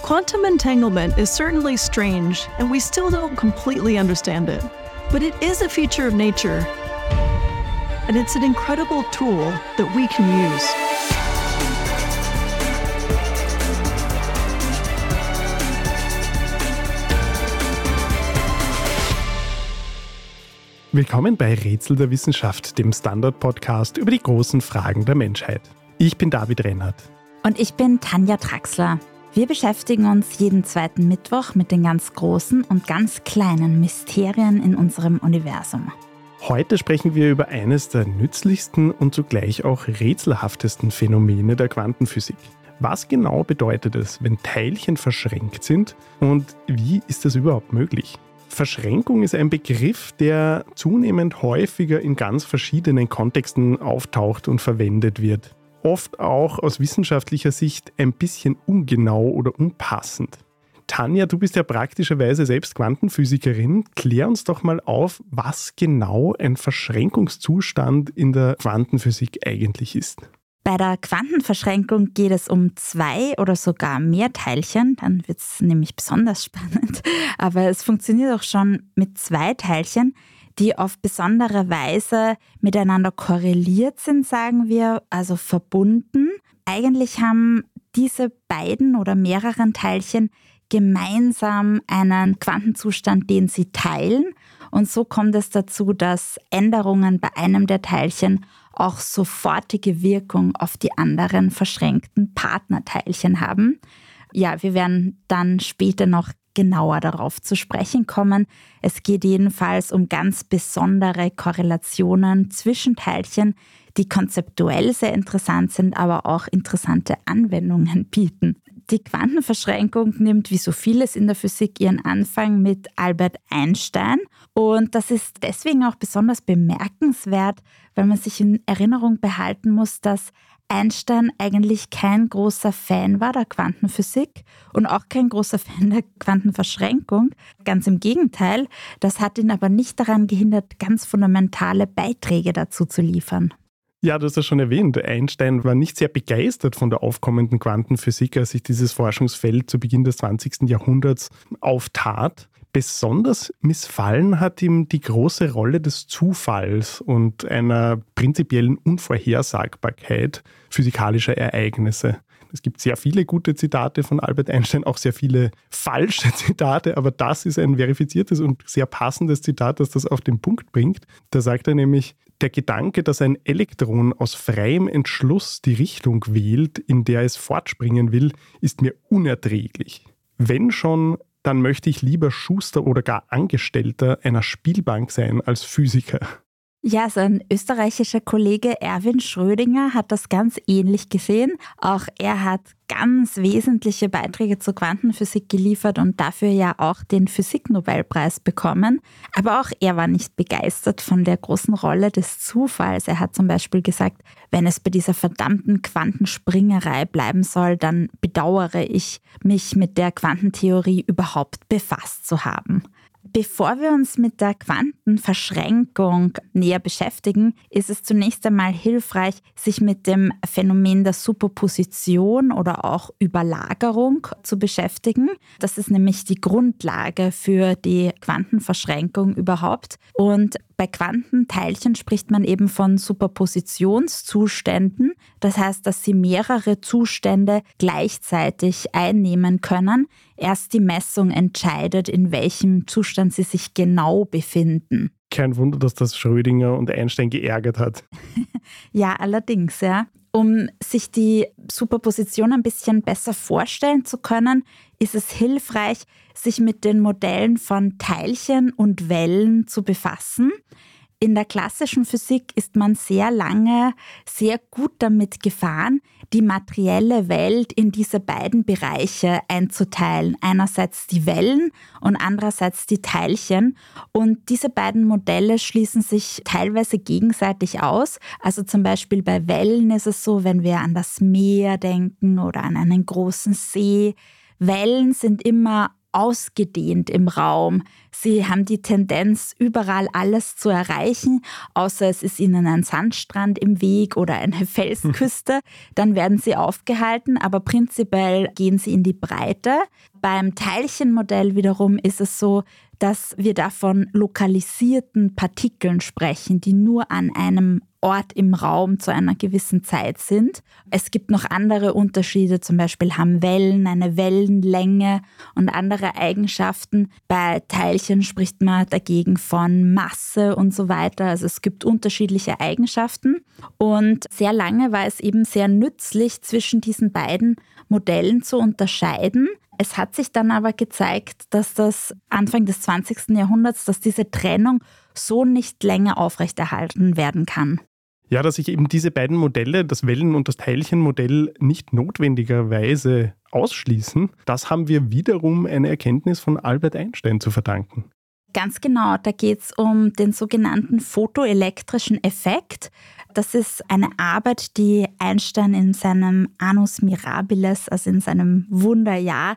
Quantum entanglement is certainly strange, and we still don't completely understand it. But it is a feature of nature, and it's an incredible tool that we can use. Willkommen bei Rätsel der Wissenschaft, dem Standard-Podcast über die großen Fragen der Menschheit. Ich bin David Rennert. Und ich bin Tanja Traxler. Wir beschäftigen uns jeden zweiten Mittwoch mit den ganz großen und ganz kleinen Mysterien in unserem Universum. Heute sprechen wir über eines der nützlichsten und zugleich auch rätselhaftesten Phänomene der Quantenphysik. Was genau bedeutet es, wenn Teilchen verschränkt sind und wie ist das überhaupt möglich? Verschränkung ist ein Begriff, der zunehmend häufiger in ganz verschiedenen Kontexten auftaucht und verwendet wird. Oft auch aus wissenschaftlicher Sicht ein bisschen ungenau oder unpassend. Tanja, du bist ja praktischerweise selbst Quantenphysikerin. Klär uns doch mal auf, was genau ein Verschränkungszustand in der Quantenphysik eigentlich ist. Bei der Quantenverschränkung geht es um 2 oder sogar mehr Teilchen, dann wird es nämlich besonders spannend. Aber es funktioniert auch schon mit 2 Teilchen, die auf besondere Weise miteinander korreliert sind, sagen wir, also verbunden. Eigentlich haben diese beiden oder mehreren Teilchen gemeinsam einen Quantenzustand, den sie teilen. Und so kommt es dazu, dass Änderungen bei einem der Teilchen auch sofortige Wirkung auf die anderen verschränkten Partnerteilchen haben. Ja, wir werden dann später noch genauer darauf zu sprechen kommen. Es geht jedenfalls um ganz besondere Korrelationen zwischen Teilchen, die konzeptuell sehr interessant sind, aber auch interessante Anwendungen bieten. Die Quantenverschränkung nimmt wie so vieles in der Physik ihren Anfang mit Albert Einstein. Und das ist deswegen auch besonders bemerkenswert, weil man sich in Erinnerung behalten muss, dass Einstein eigentlich kein großer Fan war der Quantenphysik und auch kein großer Fan der Quantenverschränkung. Ganz im Gegenteil, das hat ihn aber nicht daran gehindert, ganz fundamentale Beiträge dazu zu liefern. Ja, du hast das schon erwähnt. Einstein war nicht sehr begeistert von der aufkommenden Quantenphysik, als sich dieses Forschungsfeld zu Beginn des 20. Jahrhunderts auftat. Besonders missfallen hat ihm die große Rolle des Zufalls und einer prinzipiellen Unvorhersagbarkeit physikalischer Ereignisse. Es gibt sehr viele gute Zitate von Albert Einstein, auch sehr viele falsche Zitate, aber das ist ein verifiziertes und sehr passendes Zitat, das das auf den Punkt bringt. Da sagt er nämlich: Der Gedanke, dass ein Elektron aus freiem Entschluss die Richtung wählt, in der es fortspringen will, ist mir unerträglich. Wenn schon, dann möchte ich lieber Schuster oder gar Angestellter einer Spielbank sein als Physiker. Ja, sein österreichischer Kollege Erwin Schrödinger hat das ganz ähnlich gesehen. Auch er hat ganz wesentliche Beiträge zur Quantenphysik geliefert und dafür ja auch den Physiknobelpreis bekommen. Aber auch er war nicht begeistert von der großen Rolle des Zufalls. Er hat zum Beispiel gesagt, wenn es bei dieser verdammten Quantenspringerei bleiben soll, dann bedauere ich, mich mit der Quantentheorie überhaupt befasst zu haben. Bevor wir uns mit der Quantenverschränkung näher beschäftigen, ist es zunächst einmal hilfreich, sich mit dem Phänomen der Superposition oder auch Überlagerung zu beschäftigen. Das ist nämlich die Grundlage für die Quantenverschränkung überhaupt. Und bei Quantenteilchen spricht man eben von Superpositionszuständen. Das heißt, dass sie mehrere Zustände gleichzeitig einnehmen können. Erst die Messung entscheidet, in welchem Zustand sie sich genau befinden. Kein Wunder, dass das Schrödinger und Einstein geärgert hat. Ja, allerdings, ja. Um sich die Superposition ein bisschen besser vorstellen zu können, ist es hilfreich, sich mit den Modellen von Teilchen und Wellen zu befassen. In der klassischen Physik ist man sehr lange sehr gut damit gefahren, die materielle Welt in diese beiden Bereiche einzuteilen. Einerseits die Wellen und andererseits die Teilchen. Und diese beiden Modelle schließen sich teilweise gegenseitig aus. Also zum Beispiel bei Wellen ist es so, wenn wir an das Meer denken oder an einen großen See. Wellen sind immer ausgedehnt im Raum. Sie haben die Tendenz, überall alles zu erreichen, außer es ist ihnen ein Sandstrand im Weg oder eine Felsküste. Dann werden sie aufgehalten, aber prinzipiell gehen sie in die Breite. Beim Teilchenmodell wiederum ist es so, dass wir da von lokalisierten Partikeln sprechen, die nur an einem Ort im Raum zu einer gewissen Zeit sind. Es gibt noch andere Unterschiede, zum Beispiel haben Wellen eine Wellenlänge und andere Eigenschaften. Bei Teilchen spricht man dagegen von Masse und so weiter. Also es gibt unterschiedliche Eigenschaften und sehr lange war es eben sehr nützlich, zwischen diesen beiden Modellen zu unterscheiden. Es hat sich dann aber gezeigt, dass das Anfang des 20. Jahrhunderts, dass diese Trennung so nicht länger aufrechterhalten werden kann. Ja, dass sich eben diese beiden Modelle, das Wellen- und das Teilchenmodell, nicht notwendigerweise ausschließen, das haben wir wiederum eine Erkenntnis von Albert Einstein zu verdanken. Ganz genau, da geht es um den sogenannten photoelektrischen Effekt. Das ist eine Arbeit, die Einstein in seinem Annus Mirabilis, also in seinem Wunderjahr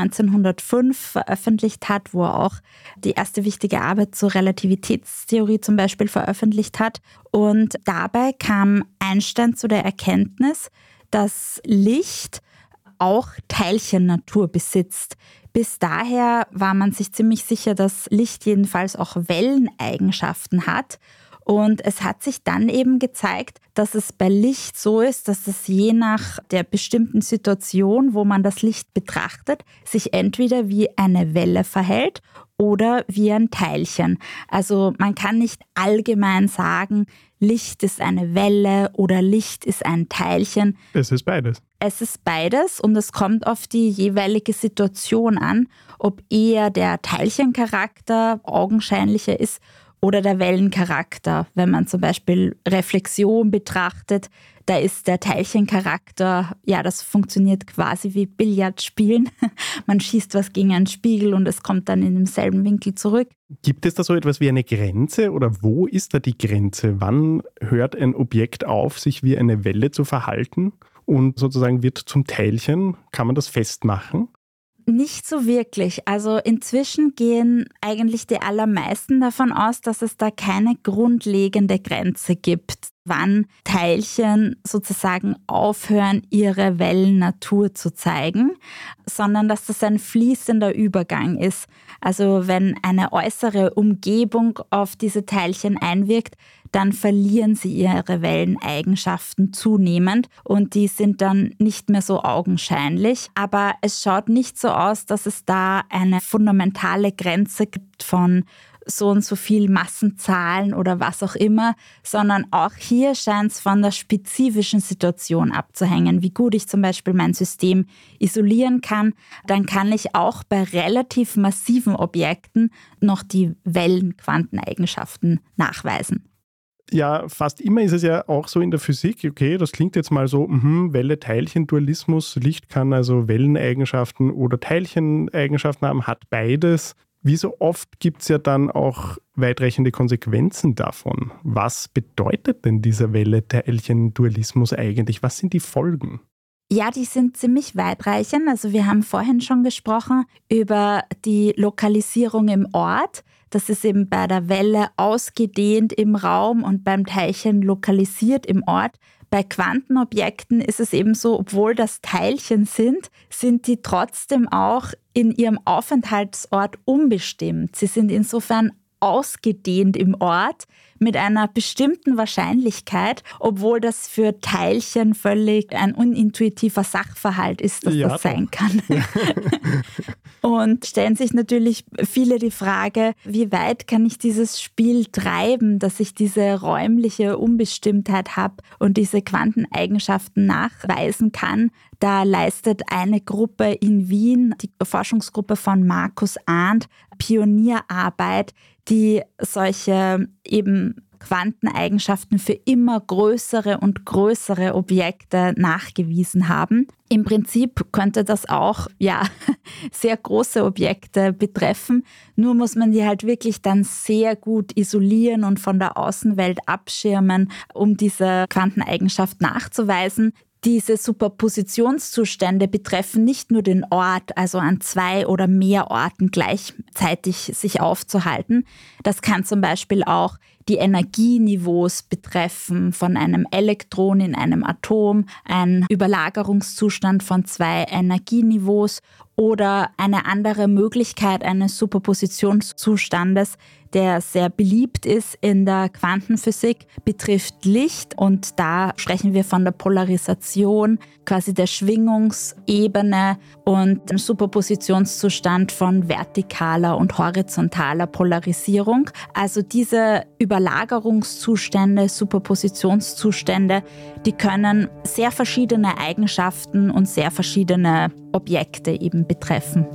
1905 veröffentlicht hat, wo er auch die erste wichtige Arbeit zur Relativitätstheorie zum Beispiel veröffentlicht hat. Und dabei kam Einstein zu der Erkenntnis, dass Licht auch Teilchennatur besitzt. Bis daher war man sich ziemlich sicher, dass Licht jedenfalls auch Welleneigenschaften hat. Und es hat sich dann eben gezeigt, dass es bei Licht so ist, dass es je nach der bestimmten Situation, wo man das Licht betrachtet, sich entweder wie eine Welle verhält oder wie ein Teilchen. Also man kann nicht allgemein sagen, Licht ist eine Welle oder Licht ist ein Teilchen. Es ist beides. Es ist beides und es kommt auf die jeweilige Situation an, ob eher der Teilchencharakter augenscheinlicher ist oder der Wellencharakter. Wenn man zum Beispiel Reflexion betrachtet, da ist der Teilchencharakter, ja, das funktioniert quasi wie Billardspielen. Man schießt was gegen einen Spiegel und es kommt dann in demselben Winkel zurück. Gibt es da so etwas wie eine Grenze oder wo ist da die Grenze? Wann hört ein Objekt auf, sich wie eine Welle zu verhalten und sozusagen wird zum Teilchen? Kann man das festmachen? Nicht so wirklich. Also inzwischen gehen eigentlich die allermeisten davon aus, dass es da keine grundlegende Grenze gibt, wann Teilchen sozusagen aufhören, ihre Wellennatur zu zeigen, sondern dass das ein fließender Übergang ist. Also wenn eine äußere Umgebung auf diese Teilchen einwirkt, dann verlieren sie ihre Welleneigenschaften zunehmend und die sind dann nicht mehr so augenscheinlich. Aber es schaut nicht so aus, dass es da eine fundamentale Grenze gibt von so und so viel Massenzahlen oder was auch immer, sondern auch hier scheint es von der spezifischen Situation abzuhängen. Wie gut ich zum Beispiel mein System isolieren kann, dann kann ich auch bei relativ massiven Objekten noch die Wellenquanteneigenschaften nachweisen. Ja, fast immer ist es ja auch so in der Physik, okay, das klingt jetzt mal so, Welle-Teilchen-Dualismus, Licht kann also Welleneigenschaften oder Teilcheneigenschaften haben, hat beides. Wie so oft gibt es ja dann auch weitreichende Konsequenzen davon. Was bedeutet denn dieser Welle-Teilchen-Dualismus eigentlich? Was sind die Folgen? Ja, die sind ziemlich weitreichend. Also wir haben vorhin schon gesprochen über die Lokalisierung im Ort. Das ist eben bei der Welle ausgedehnt im Raum und beim Teilchen lokalisiert im Ort. Bei Quantenobjekten ist es eben so, obwohl das Teilchen sind die trotzdem auch in ihrem Aufenthaltsort unbestimmt. Sie sind insofern ausgedehnt im Ort mit einer bestimmten Wahrscheinlichkeit, obwohl das für Teilchen völlig ein unintuitiver Sachverhalt ist, dass das sein kann. Und stellen sich natürlich viele die Frage, wie weit kann ich dieses Spiel treiben, dass ich diese räumliche Unbestimmtheit habe und diese Quanteneigenschaften nachweisen kann. Da leistet eine Gruppe in Wien, die Forschungsgruppe von Markus Arndt, Pionierarbeit, die solche eben Quanteneigenschaften für immer größere und größere Objekte nachgewiesen haben. Im Prinzip könnte das auch sehr große Objekte betreffen, nur muss man die halt wirklich dann sehr gut isolieren und von der Außenwelt abschirmen, um diese Quanteneigenschaft nachzuweisen. Diese Superpositionszustände betreffen nicht nur den Ort, also an 2 oder mehr Orten gleichzeitig sich aufzuhalten. Das kann zum Beispiel auch die Energieniveaus betreffen von einem Elektron in einem Atom, ein Überlagerungszustand von 2 Energieniveaus oder eine andere Möglichkeit eines Superpositionszustandes, der sehr beliebt ist in der Quantenphysik, betrifft Licht und da sprechen wir von der Polarisation, quasi der Schwingungsebene und dem Superpositionszustand von vertikaler und horizontaler Polarisierung. Also diese Überlagerungszustände, Superpositionszustände, die können sehr verschiedene Eigenschaften und sehr verschiedene Objekte eben betreffen.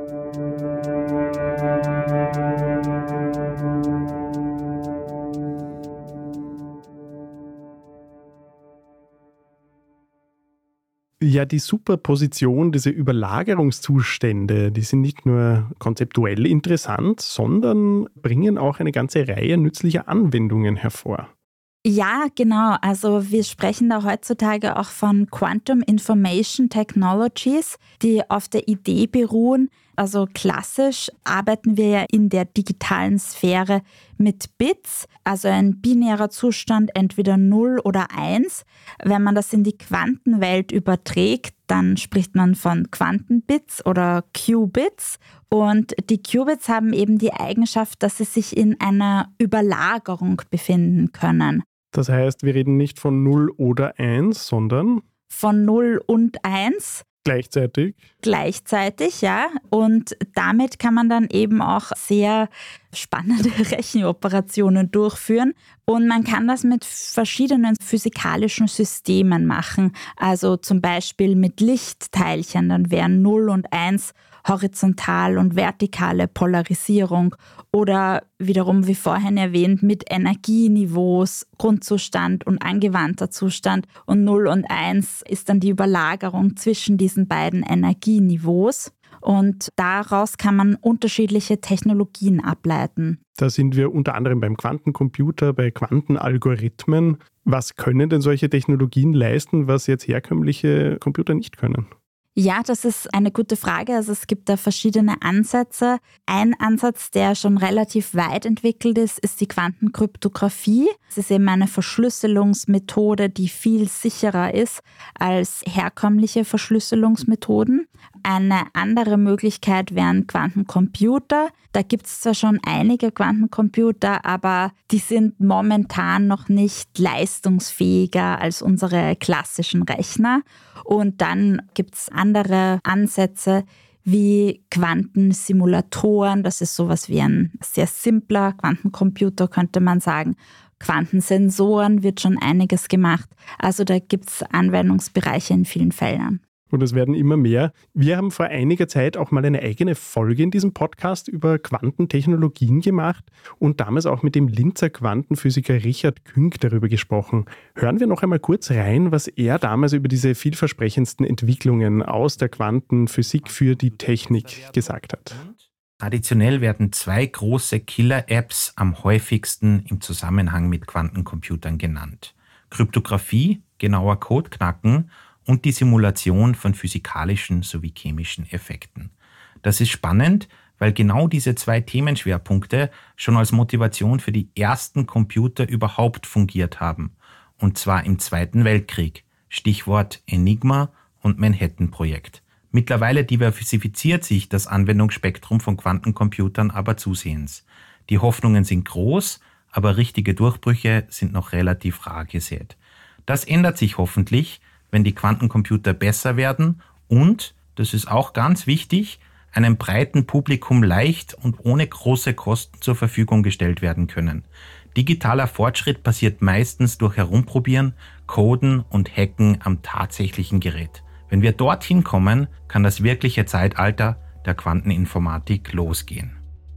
Ja, die Superposition, diese Überlagerungszustände, die sind nicht nur konzeptuell interessant, sondern bringen auch eine ganze Reihe nützlicher Anwendungen hervor. Ja, genau. Also wir sprechen da heutzutage auch von Quantum Information Technologies, die auf der Idee beruhen. Also klassisch arbeiten wir ja in der digitalen Sphäre mit Bits, also ein binärer Zustand, entweder 0 oder 1. Wenn man das in die Quantenwelt überträgt, dann spricht man von Quantenbits oder Qubits. Und die Qubits haben eben die Eigenschaft, dass sie sich in einer Überlagerung befinden können. Das heißt, wir reden nicht von 0 oder 1, sondern Von 0 und 1 gleichzeitig. gleichzeitig, ja. Und damit kann man dann eben auch sehr spannende Rechenoperationen durchführen. Und man kann das mit verschiedenen physikalischen Systemen machen. Also zum Beispiel mit Lichtteilchen, dann wären 0 und 1 horizontal und vertikale Polarisierung oder wiederum, wie vorhin erwähnt, mit Energieniveaus, Grundzustand und angewandter Zustand und 0 und 1 ist dann die Überlagerung zwischen diesen beiden Energieniveaus und daraus kann man unterschiedliche Technologien ableiten. Da sind wir unter anderem beim Quantencomputer, bei Quantenalgorithmen. Was können denn solche Technologien leisten, was jetzt herkömmliche Computer nicht können? Ja, das ist eine gute Frage. Also es gibt da verschiedene Ansätze. Ein Ansatz, der schon relativ weit entwickelt ist, ist die Quantenkryptographie. Es ist eben eine Verschlüsselungsmethode, die viel sicherer ist als herkömmliche Verschlüsselungsmethoden. Eine andere Möglichkeit wären Quantencomputer. Da gibt es zwar schon einige Quantencomputer, aber die sind momentan noch nicht leistungsfähiger als unsere klassischen Rechner. Und dann gibt es andere Ansätze wie Quantensimulatoren. Das ist sowas wie ein sehr simpler Quantencomputer, könnte man sagen. Quantensensoren wird schon einiges gemacht. Also da gibt es Anwendungsbereiche in vielen Feldern. Und es werden immer mehr. Wir haben vor einiger Zeit auch mal eine eigene Folge in diesem Podcast über Quantentechnologien gemacht und damals auch mit dem Linzer Quantenphysiker Richard Künk darüber gesprochen. Hören wir noch einmal kurz rein, was er damals über diese vielversprechendsten Entwicklungen aus der Quantenphysik für die Technik gesagt hat. Traditionell werden 2 große Killer-Apps am häufigsten im Zusammenhang mit Quantencomputern genannt. Kryptographie, genauer Codeknacken und die Simulation von physikalischen sowie chemischen Effekten. Das ist spannend, weil genau diese 2 Themenschwerpunkte schon als Motivation für die ersten Computer überhaupt fungiert haben. Und zwar im Zweiten Weltkrieg. Stichwort Enigma und Manhattan-Projekt. Mittlerweile diversifiziert sich das Anwendungsspektrum von Quantencomputern aber zusehends. Die Hoffnungen sind groß, aber richtige Durchbrüche sind noch relativ rar gesät. Das ändert sich hoffentlich, wenn die Quantencomputer besser werden und, das ist auch ganz wichtig, einem breiten Publikum leicht und ohne große Kosten zur Verfügung gestellt werden können. Digitaler Fortschritt passiert meistens durch Herumprobieren, Coden und Hacken am tatsächlichen Gerät. Wenn wir dorthin kommen, kann das wirkliche Zeitalter der Quanteninformatik losgehen.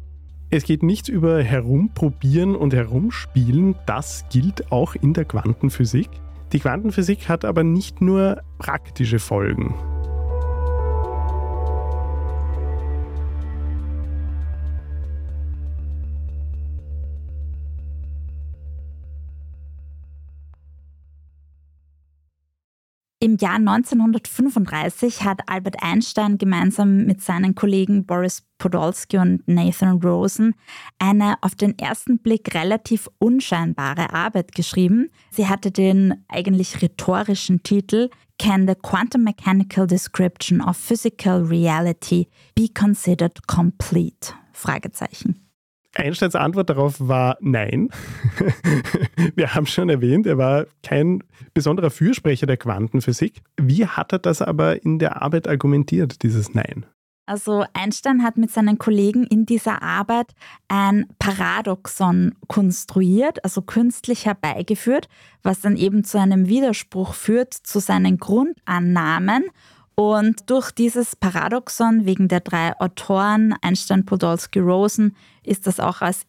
Es geht nichts über Herumprobieren und Herumspielen, das gilt auch in der Quantenphysik. Die Quantenphysik hat aber nicht nur praktische Folgen. Im Jahr 1935 hat Albert Einstein gemeinsam mit seinen Kollegen Boris Podolsky und Nathan Rosen eine auf den ersten Blick relativ unscheinbare Arbeit geschrieben. Sie hatte den eigentlich rhetorischen Titel Can the quantum mechanical description of physical reality be considered complete? Fragezeichen. Einsteins Antwort darauf war nein. Wir haben schon erwähnt, er war kein besonderer Fürsprecher der Quantenphysik. Wie hat er das aber in der Arbeit argumentiert, dieses Nein? Also Einstein hat mit seinen Kollegen in dieser Arbeit ein Paradoxon konstruiert, also künstlich herbeigeführt, was dann eben zu einem Widerspruch führt zu seinen Grundannahmen. Und durch dieses Paradoxon, wegen der 3 Autoren, Einstein, Podolsky, Rosen, ist das auch als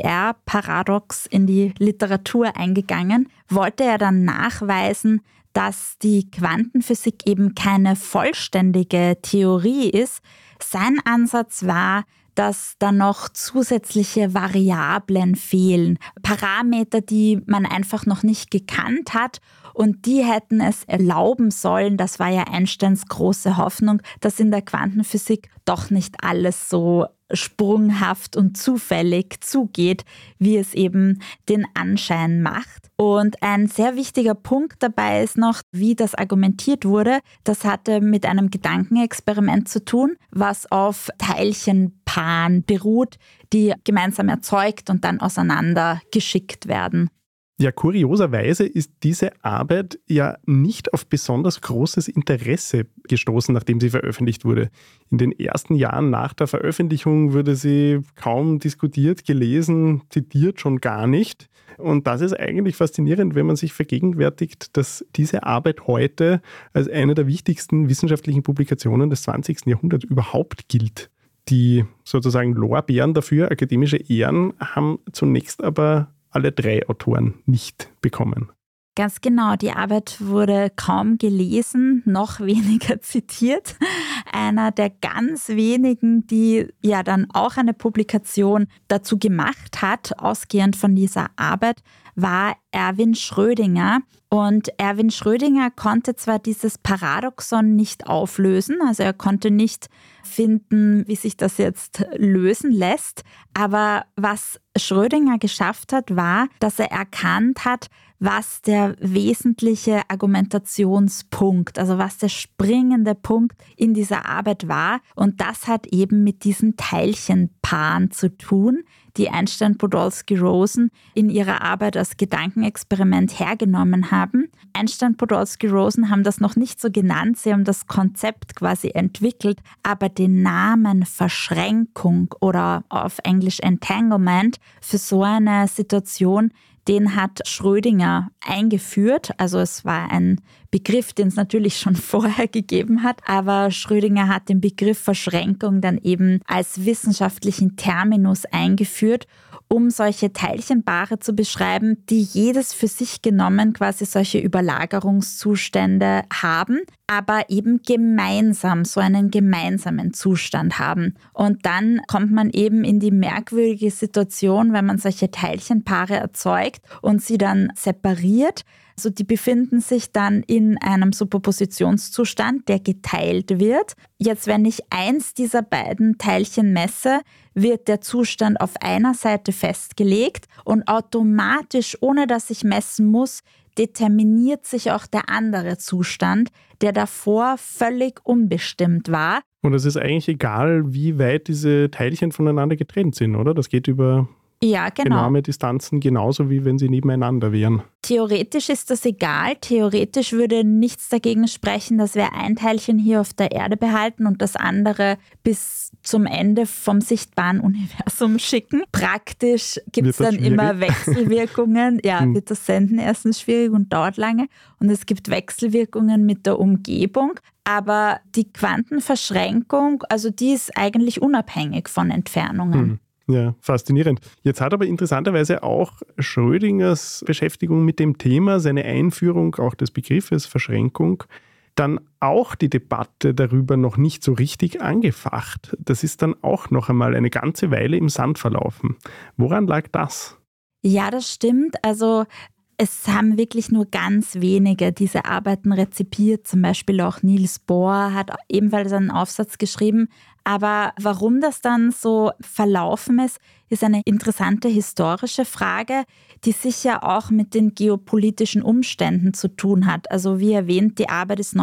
EPR-Paradox in die Literatur eingegangen, wollte er dann nachweisen, dass die Quantenphysik eben keine vollständige Theorie ist. Sein Ansatz war, dass da noch zusätzliche Variablen fehlen, Parameter, die man einfach noch nicht gekannt hat und die hätten es erlauben sollen, das war ja Einsteins große Hoffnung, dass in der Quantenphysik doch nicht alles so sprunghaft und zufällig zugeht, wie es eben den Anschein macht. Und ein sehr wichtiger Punkt dabei ist noch, wie das argumentiert wurde. Das hatte mit einem Gedankenexperiment zu tun, was auf Teilchenpaaren beruht, die gemeinsam erzeugt und dann auseinander geschickt werden. Ja, kurioserweise ist diese Arbeit ja nicht auf besonders großes Interesse gestoßen, nachdem sie veröffentlicht wurde. In den ersten Jahren nach der Veröffentlichung wurde sie kaum diskutiert, gelesen, zitiert schon gar nicht. Und das ist eigentlich faszinierend, wenn man sich vergegenwärtigt, dass diese Arbeit heute als eine der wichtigsten wissenschaftlichen Publikationen des 20. Jahrhunderts überhaupt gilt. Die sozusagen Lorbeeren dafür, akademische Ehren, haben zunächst aber alle 3 Autoren nicht bekommen. Ganz genau, die Arbeit wurde kaum gelesen, noch weniger zitiert. Einer der ganz wenigen, die ja dann auch eine Publikation dazu gemacht hat, ausgehend von dieser Arbeit, war Erwin Schrödinger. Und Erwin Schrödinger konnte zwar dieses Paradoxon nicht auflösen, also er konnte nicht finden, wie sich das jetzt lösen lässt, aber was Schrödinger geschafft hat, war, dass er erkannt hat, was der wesentliche Argumentationspunkt, also was der springende Punkt in dieser Arbeit war. Und das hat eben mit diesen Teilchenpaaren zu tun, die Einstein, Podolsky, Rosen in ihrer Arbeit als Gedankenexperiment hergenommen haben. Einstein, Podolsky, Rosen haben das noch nicht so genannt, sie haben das Konzept quasi entwickelt, aber den Namen Verschränkung oder auf Englisch Entanglement für so eine Situation, den hat Schrödinger eingeführt. Also es war ein Begriff, den es natürlich schon vorher gegeben hat, aber Schrödinger hat den Begriff Verschränkung dann eben als wissenschaftlichen Terminus eingeführt, um solche Teilchenpaare zu beschreiben, die jedes für sich genommen quasi solche Überlagerungszustände haben, aber eben gemeinsam, so einen gemeinsamen Zustand haben. Und dann kommt man eben in die merkwürdige Situation, wenn man solche Teilchenpaare erzeugt und sie dann separiert. Also die befinden sich dann in einem Superpositionszustand, der geteilt wird. Jetzt, wenn ich eins dieser beiden Teilchen messe, wird der Zustand auf einer Seite festgelegt und automatisch, ohne dass ich messen muss, determiniert sich auch der andere Zustand, der davor völlig unbestimmt war. Und es ist eigentlich egal, wie weit diese Teilchen voneinander getrennt sind, oder? Das geht über enorme Distanzen, genauso wie wenn sie nebeneinander wären. Theoretisch ist das egal. Theoretisch würde nichts dagegen sprechen, dass wir ein Teilchen hier auf der Erde behalten und das andere bis zum Ende vom sichtbaren Universum schicken. Praktisch gibt es dann immer Wechselwirkungen. Ja, wird das Senden erstens schwierig und dauert lange. Und es gibt Wechselwirkungen mit der Umgebung. Aber die Quantenverschränkung, also die ist eigentlich unabhängig von Entfernungen. Ja, faszinierend. Jetzt hat aber interessanterweise auch Schrödingers Beschäftigung mit dem Thema, seine Einführung auch des Begriffes Verschränkung, dann auch die Debatte darüber noch nicht so richtig angefacht. Das ist dann auch noch einmal eine ganze Weile im Sand verlaufen. Woran lag das? Ja, das stimmt. Also Es haben wirklich nur ganz wenige diese Arbeiten rezipiert, zum Beispiel auch Niels Bohr hat ebenfalls einen Aufsatz geschrieben. Aber warum das dann so verlaufen ist eine interessante historische Frage, die sicher auch mit den geopolitischen Umständen zu tun hat. Also wie erwähnt, die Arbeit ist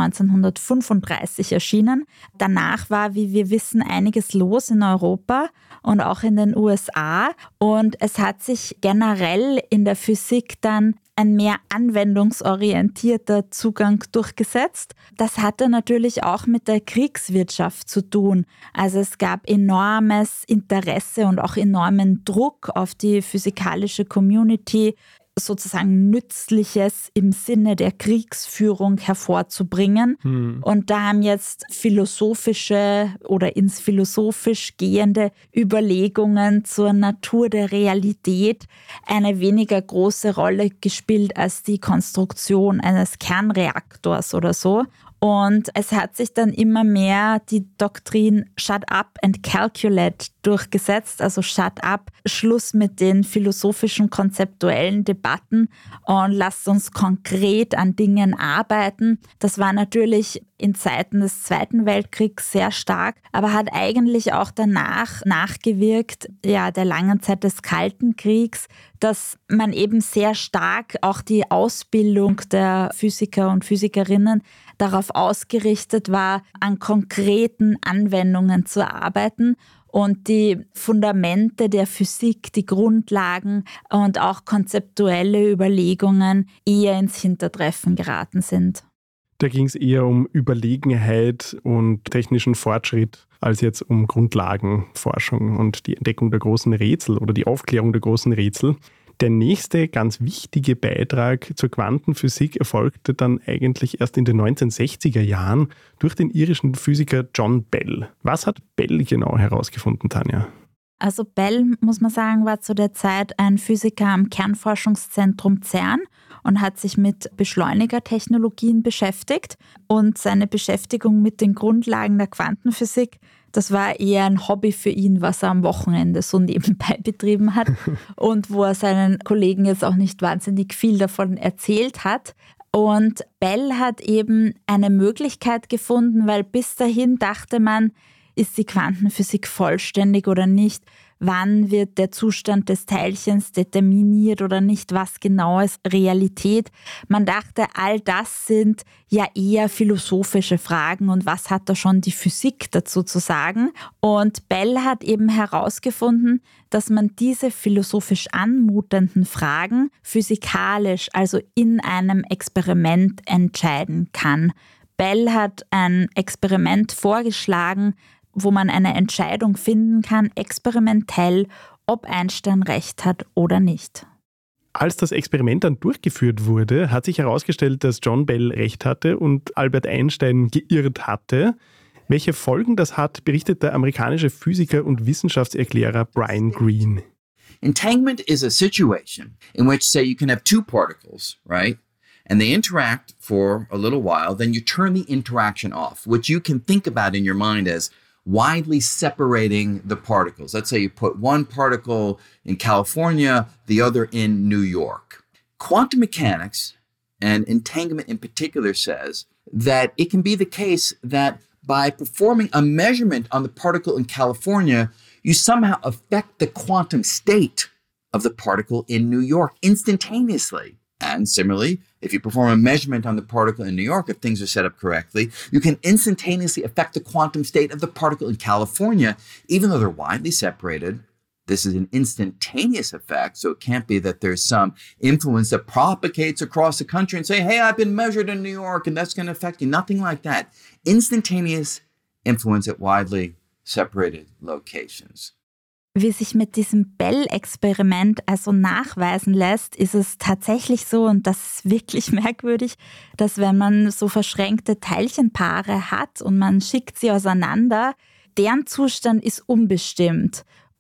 1935 erschienen. Danach war, wie wir wissen, einiges los in Europa und auch in den USA. Und es hat sich generell in der Physik dann ein mehr anwendungsorientierter Zugang durchgesetzt. Das hatte natürlich auch mit der Kriegswirtschaft zu tun. Also es gab enormes Interesse und auch enormen Druck auf die physikalische Community, sozusagen Nützliches im Sinne der Kriegsführung hervorzubringen. Und da haben jetzt philosophische oder ins philosophisch gehende Überlegungen zur Natur der Realität eine weniger große Rolle gespielt als die Konstruktion eines Kernreaktors oder so. Und es hat sich dann immer mehr die Doktrin Shut up and calculate durchgesetzt, also Shut up, Schluss mit den philosophischen, konzeptuellen Debatten und lasst uns konkret an Dingen arbeiten. Das war natürlich in Zeiten des Zweiten Weltkriegs sehr stark, aber hat eigentlich auch danach nachgewirkt, ja, der langen Zeit des Kalten Kriegs, dass man eben sehr stark auch die Ausbildung der Physiker und Physikerinnen darauf ausgerichtet war, an konkreten Anwendungen zu arbeiten und die Fundamente der Physik, die Grundlagen und auch konzeptuelle Überlegungen eher ins Hintertreffen geraten sind. Da ging es eher um Überlegenheit und technischen Fortschritt als jetzt um Grundlagenforschung und die Entdeckung der großen Rätsel oder die Aufklärung der großen Rätsel. Der nächste ganz wichtige Beitrag zur Quantenphysik erfolgte dann eigentlich erst in den 1960er Jahren durch den irischen Physiker John Bell. Was hat Bell genau herausgefunden, Tanja? Also Bell, muss man sagen, war zu der Zeit ein Physiker am Kernforschungszentrum CERN und hat sich mit Beschleunigertechnologien beschäftigt. Und seine Beschäftigung mit den Grundlagen der Quantenphysik, das war eher ein Hobby für ihn, was er am Wochenende so nebenbei betrieben hat und wo er seinen Kollegen jetzt auch nicht wahnsinnig viel davon erzählt hat. Und Bell hat eben eine Möglichkeit gefunden, weil bis dahin dachte man, ist die Quantenphysik vollständig oder nicht? Wann wird der Zustand des Teilchens determiniert oder nicht? Was genau ist Realität? Man dachte, all das sind ja eher philosophische Fragen und was hat da schon die Physik dazu zu sagen? Und Bell hat eben herausgefunden, dass man diese philosophisch anmutenden Fragen physikalisch, also in einem Experiment entscheiden kann. Bell hat ein Experiment vorgeschlagen, wo man eine Entscheidung finden kann, experimentell, ob Einstein recht hat oder nicht. Als das Experiment dann durchgeführt wurde, hat sich herausgestellt, dass John Bell recht hatte und Albert Einstein geirrt hatte. Welche Folgen das hat, berichtet der amerikanische Physiker und Wissenschaftserklärer Brian Greene. Entanglement is a situation in which, say, you can have two particles, right? And they interact for a little while, then you turn the interaction off, which you can think about in your mind as widely separating the particles. Let's say you put one particle in California, the other in New York. Quantum mechanics, and entanglement in particular, says that it can be the case that by performing a measurement on the particle in California, you somehow affect the quantum state of the particle in New York instantaneously. And similarly, if you perform a measurement on the particle in New York, if things are set up correctly, you can instantaneously affect the quantum state of the particle in California, even though they're widely separated. This is an instantaneous effect, so it can't be that there's some influence that propagates across the country and say, hey, I've been measured in New York and that's going to affect you. Nothing like that. Instantaneous influence at widely separated locations. Wie sich mit diesem Bell-Experiment also nachweisen lässt, ist es tatsächlich so, und das ist wirklich merkwürdig, dass wenn man so verschränkte Teilchenpaare hat und man schickt sie auseinander, deren Zustand ist unbestimmt.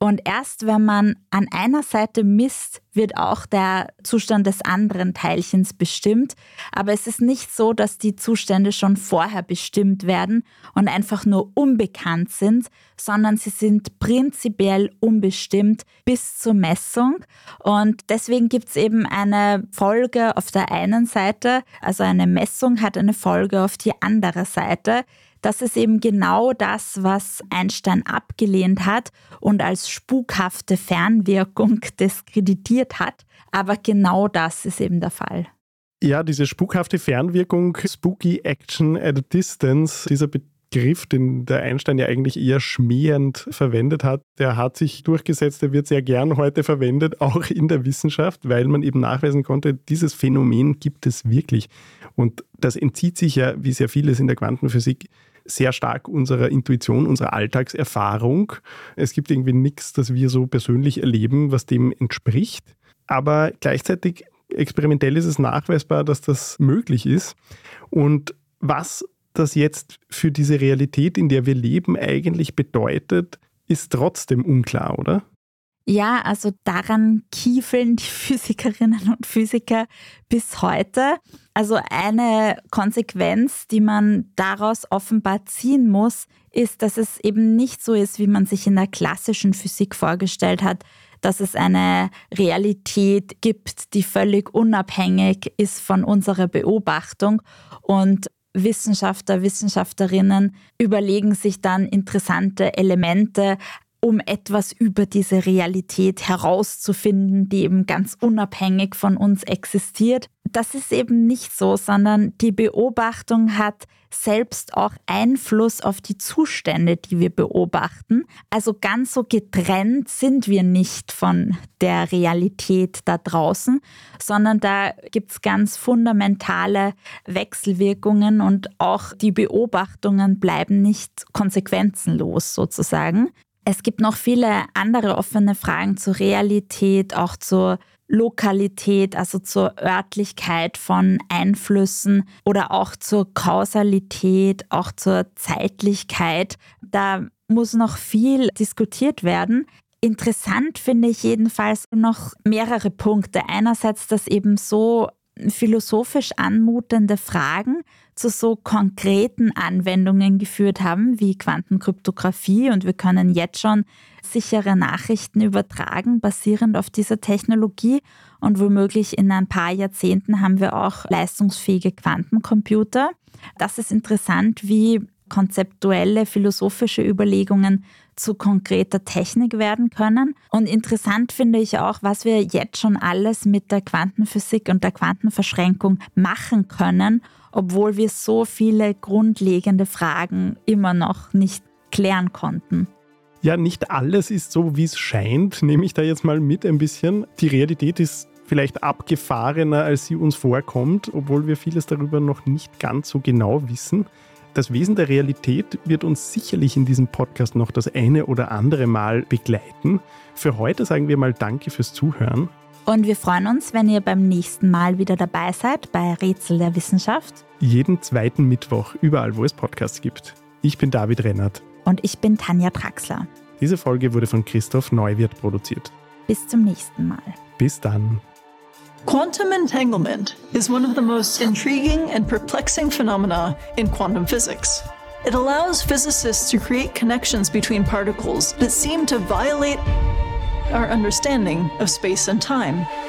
Und erst wenn man an einer Seite misst, wird auch der Zustand des anderen Teilchens bestimmt. Aber es ist nicht so, dass die Zustände schon vorher bestimmt werden und einfach nur unbekannt sind, sondern sie sind prinzipiell unbestimmt bis zur Messung. Und deswegen gibt es eben eine Folge auf der einen Seite, also eine Messung hat eine Folge auf die andere Seite. Das ist eben genau das, was Einstein abgelehnt hat und als spukhafte Fernwirkung diskreditiert hat. Aber genau das ist eben der Fall. Ja, diese spukhafte Fernwirkung, Spooky Action at a Distance, dieser Begriff, den der Einstein ja eigentlich eher schmähend verwendet hat, der hat sich durchgesetzt, der wird sehr gern heute verwendet, auch in der Wissenschaft, weil man eben nachweisen konnte, dieses Phänomen gibt es wirklich. Und das entzieht sich ja, wie sehr vieles in der Quantenphysik, sehr stark unserer Intuition, unserer Alltagserfahrung. Es gibt irgendwie nichts, das wir so persönlich erleben, was dem entspricht. Aber gleichzeitig experimentell ist es nachweisbar, dass das möglich ist. Und was das jetzt für diese Realität, in der wir leben, eigentlich bedeutet, ist trotzdem unklar, oder? Ja, also daran kiefeln die Physikerinnen und Physiker bis heute. Also eine Konsequenz, die man daraus offenbar ziehen muss, ist, dass es eben nicht so ist, wie man sich in der klassischen Physik vorgestellt hat, dass es eine Realität gibt, die völlig unabhängig ist von unserer Beobachtung und Wissenschaftler, Wissenschaftlerinnen überlegen sich dann interessante Elemente, um etwas über diese Realität herauszufinden, die eben ganz unabhängig von uns existiert. Das ist eben nicht so, sondern die Beobachtung hat selbst auch Einfluss auf die Zustände, die wir beobachten. Also ganz so getrennt sind wir nicht von der Realität da draußen, sondern da gibt es ganz fundamentale Wechselwirkungen und auch die Beobachtungen bleiben nicht konsequenzenlos sozusagen. Es gibt noch viele andere offene Fragen zur Realität, auch zur Lokalität, also zur Örtlichkeit von Einflüssen oder auch zur Kausalität, auch zur Zeitlichkeit. Da muss noch viel diskutiert werden. Interessant finde ich jedenfalls noch mehrere Punkte. Einerseits, dass eben so philosophisch anmutende Fragen zu so konkreten Anwendungen geführt haben wie Quantenkryptographie und wir können jetzt schon sichere Nachrichten übertragen, basierend auf dieser Technologie und womöglich in ein paar Jahrzehnten haben wir auch leistungsfähige Quantencomputer. Das ist interessant, wie konzeptuelle, philosophische Überlegungen zu konkreter Technik werden können. Und interessant finde ich auch, was wir jetzt schon alles mit der Quantenphysik und der Quantenverschränkung machen können, obwohl wir so viele grundlegende Fragen immer noch nicht klären konnten. Ja, nicht alles ist so, wie es scheint, nehme ich da jetzt mal mit ein bisschen. Die Realität ist vielleicht abgefahrener, als sie uns vorkommt, obwohl wir vieles darüber noch nicht ganz so genau wissen. Das Wesen der Realität wird uns sicherlich in diesem Podcast noch das eine oder andere Mal begleiten. Für heute sagen wir mal Danke fürs Zuhören. Und wir freuen uns, wenn ihr beim nächsten Mal wieder dabei seid bei Rätsel der Wissenschaft. Jeden zweiten Mittwoch, überall, wo es Podcasts gibt. Ich bin David Rennert. Und ich bin Tanja Traxler. Diese Folge wurde von Christoph Neuwirth produziert. Bis zum nächsten Mal. Bis dann. Quantum entanglement is one of the most intriguing and perplexing phenomena in quantum physics. It allows physicists to create connections between particles that seem to violate our understanding of space and time.